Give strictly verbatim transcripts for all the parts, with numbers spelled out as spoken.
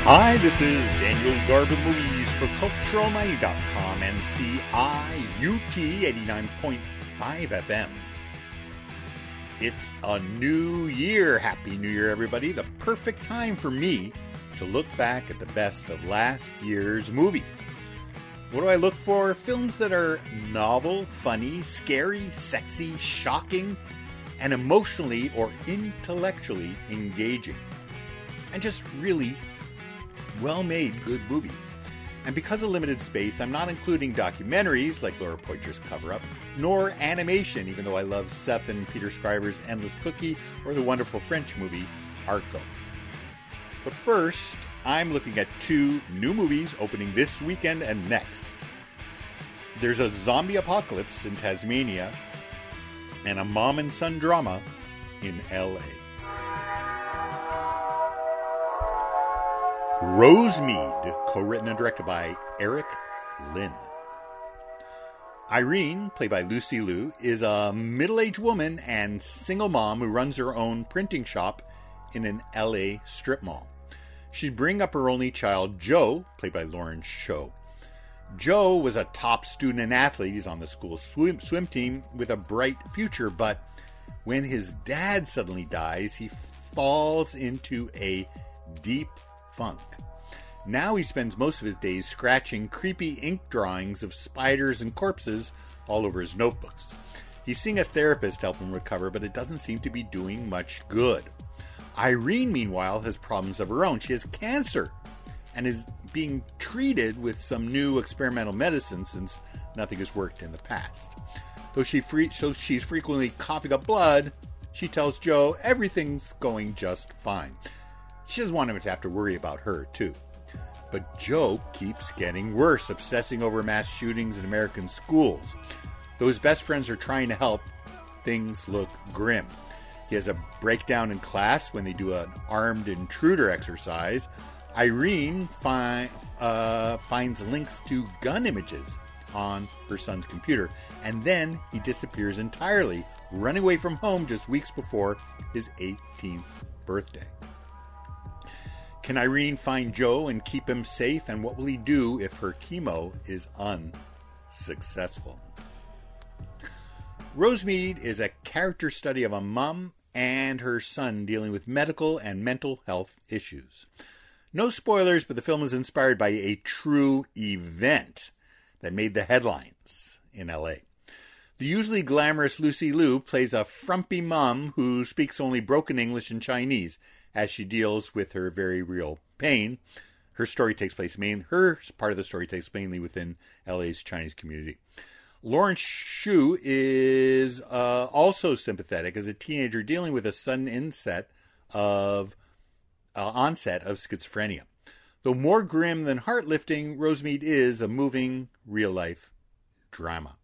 Hi, this is Daniel Garber Movies for Cultural Money dot com and C I U T eighty-nine point five F M. It's a new year. Happy New Year, everybody. The perfect time for me to look back at the best of last year's movies. What do I look for? Films that are novel, funny, scary, sexy, shocking, and emotionally or intellectually engaging. And just really well-made good movies. And because of limited space, I'm not including documentaries like Laura Poitras' Cover Up, nor animation, even though I love Seth and Peter Scriver's Endless Cookie or the wonderful French movie Arco. But first, I'm looking at two new movies opening this weekend and next. There's a zombie apocalypse in Tasmania and a mom and son drama in L A. Rosemead, co-written and directed by Eric Lynn. Irene, played by Lucy Liu, is a middle-aged woman and single mom who runs her own printing shop in an L A strip mall. She's bringing up her only child, Joe, played by Lauren Cho. Joe was a top student and athlete. He's on the school swim, swim team with a bright future, but when his dad suddenly dies, he falls into a deep funk. Now he spends most of his days scratching creepy ink drawings of spiders and corpses all over his notebooks. He's seeing a therapist to help him recover, but it doesn't seem to be doing much good. Irene, meanwhile, has problems of her own. She has cancer and is being treated with some new experimental medicine since nothing has worked in the past. Though she free, so she's frequently coughing up blood, she tells Joe everything's going just fine. She doesn't want him to have to worry about her, too. But Joe keeps getting worse, obsessing over mass shootings in American schools. Though his best friends are trying to help, things look grim. He has a breakdown in class when they do an armed intruder exercise. Irene fi- uh, finds links to gun images on her son's computer. And then he disappears entirely, running away from home just weeks before his eighteenth birthday. Can Irene find Joe and keep him safe? And what will he do if her chemo is unsuccessful? Rosemead is a character study of a mom and her son dealing with medical and mental health issues. No spoilers, but the film is inspired by a true event that made the headlines in L A. The usually glamorous Lucy Liu plays a frumpy mom who speaks only broken English and Chinese as she deals with her very real pain. Her story takes place mainly, her part of the story takes mainly within L A's Chinese community. Lauren Shu is uh, also sympathetic as a teenager dealing with a sudden inset of uh, onset of schizophrenia. Though more grim than heart-lifting, Rosemead is a moving real-life drama.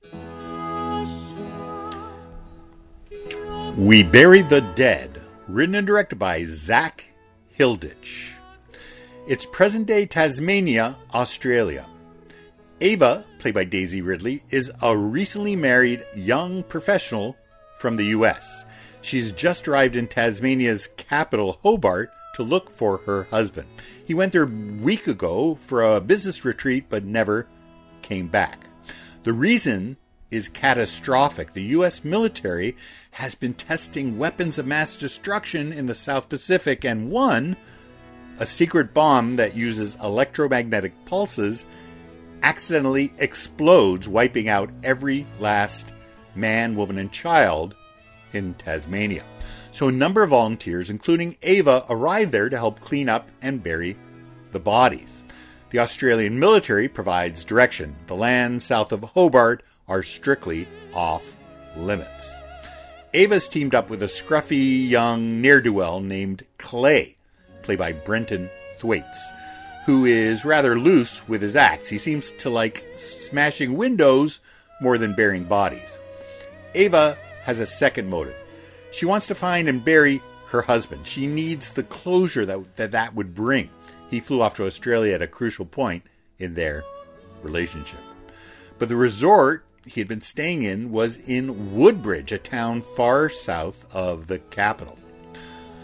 We Bury the Dead, written and directed by Zach Hilditch. It's present-day Tasmania, Australia. Ava, played by Daisy Ridley, is a recently married young professional from the U S. She's just arrived in Tasmania's capital, Hobart, to look for her husband. He went there a week ago for a business retreat, but never came back. The reason is catastrophic. The U S military has been testing weapons of mass destruction in the South Pacific, and one, a secret bomb that uses electromagnetic pulses, accidentally explodes, wiping out every last man, woman, and child in Tasmania. So a number of volunteers, including Ava, arrive there to help clean up and bury the bodies. The Australian military provides direction. The lands south of Hobart are strictly off limits. Ava's teamed up with a scruffy young ne'er-do-well named Clay, played by Brenton Thwaites, who is rather loose with his axe. He seems to like smashing windows more than burying bodies. Ava has a second motive. She wants to find and bury her husband. She needs the closure that that, that would bring. He flew off to Australia at a crucial point in their relationship. But the resort he had been staying in was in Woodbridge, a town far south of the capital.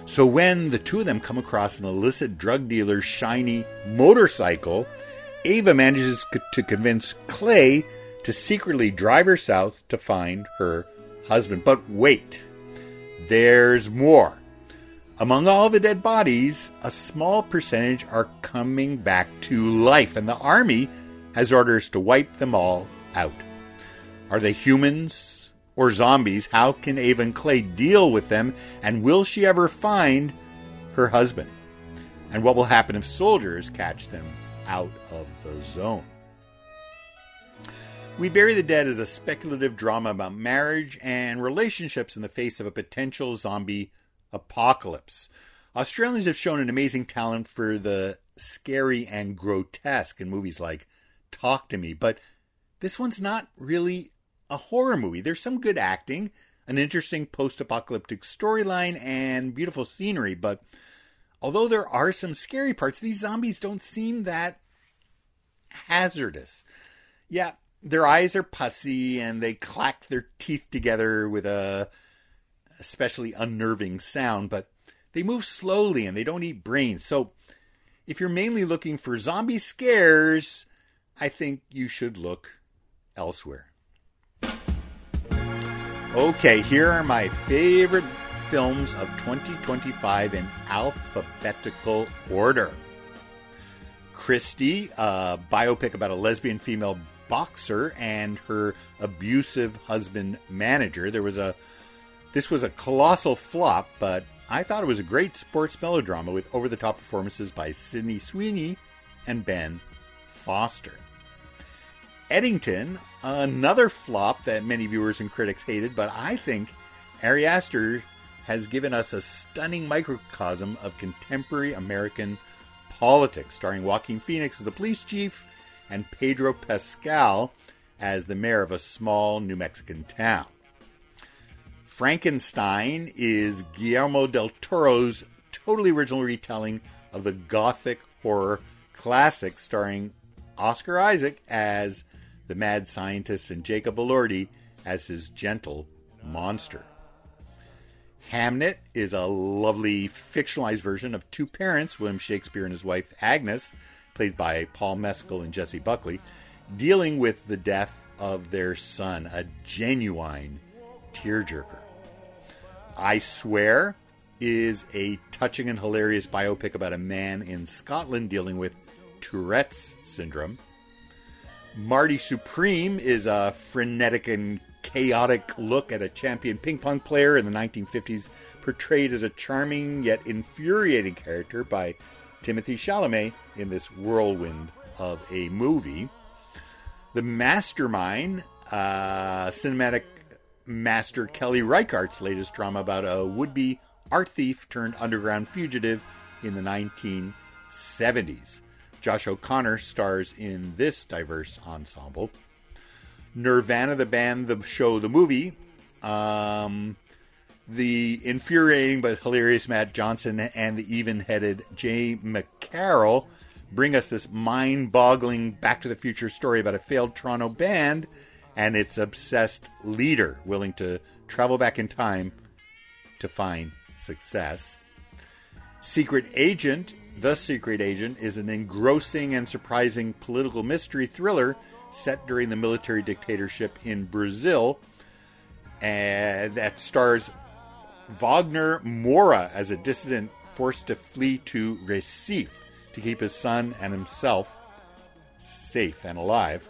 So when the two of them come across an illicit drug dealer's shiny motorcycle, Ava manages to convince Clay to secretly drive her south to find her husband. But wait, there's more. Among all the dead bodies, a small percentage are coming back to life, and the army has orders to wipe them all out. Are they humans or zombies? How can Ava and Clay deal with them? And will she ever find her husband? And what will happen if soldiers catch them out of the zone? We Bury the Dead is a speculative drama about marriage and relationships in the face of a potential zombie apocalypse. Australians have shown an amazing talent for the scary and grotesque in movies like Talk to Me, but this one's not really a horror movie. There's some good acting, an interesting post-apocalyptic storyline, and beautiful scenery, but although there are some scary parts, these zombies don't seem that hazardous. Yeah, their eyes are pussy, and they clack their teeth together with a especially unnerving sound, but they move slowly and they don't eat brains. So if you're mainly looking for zombie scares, I think you should look elsewhere. Okay, here are my favorite films of twenty twenty-five in alphabetical order. Christy, a biopic about a lesbian female boxer and her abusive husband manager. There was a this was a colossal flop, but I thought it was a great sports melodrama with over-the-top performances by Sydney Sweeney and Ben Foster. Eddington, another flop that many viewers and critics hated, but I think Ari Aster has given us a stunning microcosm of contemporary American politics, starring Joaquin Phoenix as the police chief and Pedro Pascal as the mayor of a small New Mexican town. Frankenstein is Guillermo del Toro's totally original retelling of the Gothic horror classic, starring Oscar Isaac as the mad scientist and Jacob Elordi as his gentle monster. Hamnet is a lovely fictionalized version of two parents, William Shakespeare and his wife Agnes, played by Paul Mescal and Jessie Buckley, dealing with the death of their son, a genuine tearjerker. I Swear is a touching and hilarious biopic about a man in Scotland dealing with Tourette's syndrome. Marty Supreme is a frenetic and chaotic look at a champion ping pong player in the nineteen fifties, portrayed as a charming yet infuriating character by Timothée Chalamet in this whirlwind of a movie. The Mastermind, uh, cinematic master Kelly Reichardt's latest drama about a would-be art thief turned underground fugitive in the nineteen seventies. Josh O'Connor stars in this diverse ensemble. Nirvana, the band, the show, the movie. Um, the infuriating but hilarious Matt Johnson and the even-headed Jay McCarroll bring us this mind-boggling Back to the Future story about a failed Toronto band and its obsessed leader willing to travel back in time to find success. Secret Agent, The Secret Agent, is an engrossing and surprising political mystery thriller set during the military dictatorship in Brazil, and that stars Wagner Moura as a dissident forced to flee to Recife to keep his son and himself safe and alive.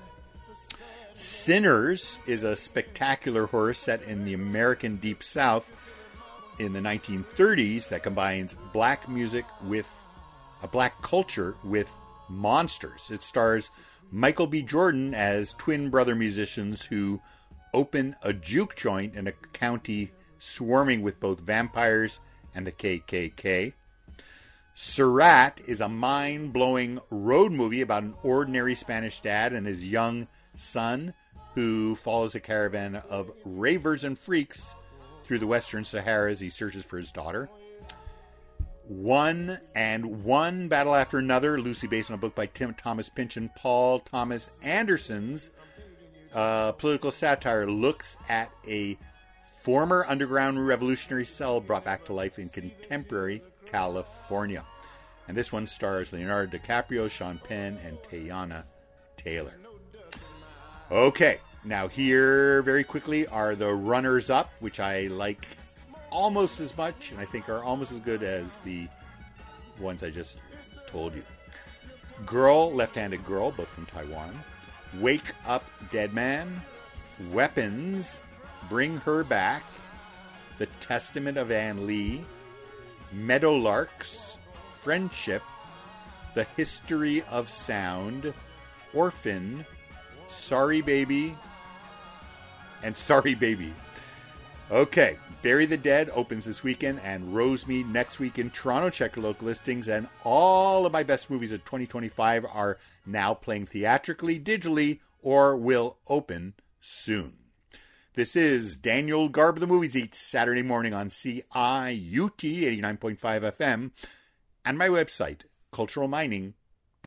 Sinners is a spectacular horror set in the American Deep South in the nineteen thirties that combines black music with a black culture with monsters. It stars Michael B. Jordan as twin brother musicians who open a juke joint in a county swarming with both vampires and the K K K. Surat is a mind-blowing road movie about an ordinary Spanish dad and his young son who follows a caravan of ravers and freaks through the Western Sahara as he searches for his daughter. One and One Battle After Another, loosely based on a book by Tim Thomas Pinch and Paul Thomas Anderson's uh, political satire, looks at a former underground revolutionary cell brought back to life in contemporary California. And this one stars Leonardo DiCaprio, Sean Penn, and Teyana Taylor. Okay, now here very quickly are the runners-up, which I like almost as much, and I think are almost as good as the ones I just told you. Girl, Left-Handed Girl, both from Taiwan. Wake Up, Dead Man. Weapons, Bring Her Back. The Testament of Anne Lee. Meadowlarks, Friendship. The History of Sound. Orphan. Sorry Baby. And Sorry Baby. Okay, Bury the Dead opens this weekend, and Rosemead next week in Toronto. Check your local listings, and all of my best movies of twenty twenty-five are now playing theatrically, digitally, or will open soon. This is Daniel Garb of the Movies each Saturday morning on C I U T eighty-nine point five F M, and my website, cultural mining